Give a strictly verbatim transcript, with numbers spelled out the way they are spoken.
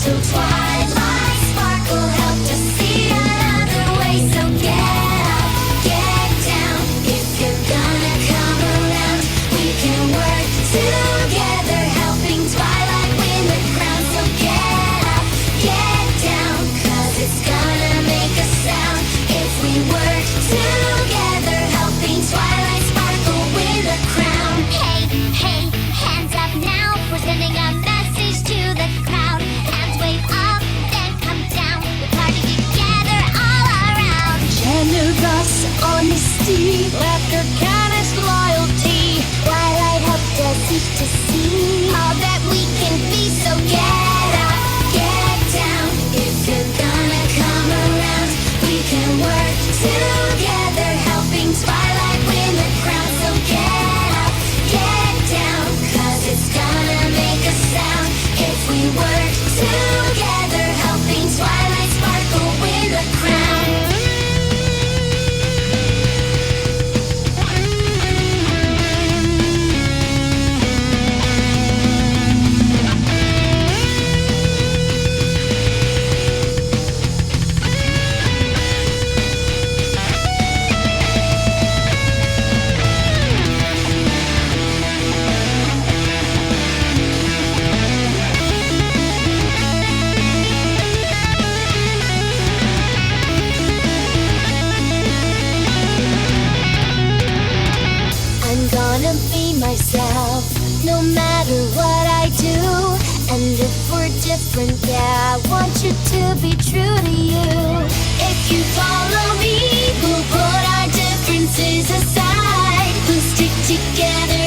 So twilight sparkle helped us see another way. So get up, get down. If you're gonna come around, we can work together, helping Twilight win the crown. So get up, get down, 'cause it's gonna make a sound if we work together, helping Twilight sparkle win the crown. Hey, hey, hands up now. We're sending a message to the crowd. Hands wave up, then come down. We party together all around. Generous honesty, laughter, kindness, loyalty. Twilight helped us each to see all that we can be. So get up, get down. If you're gonna come around, we can work together, helping Twilight win the crown. So get up, get down, 'cause it's gonna make a sound if we work together, helping Twilight sparkle win the crown. I'm gonna be myself, no matter what I do. And if we're different, yeah, I want you to be true to you. If you follow me, we'll put our differences aside. We'll stick together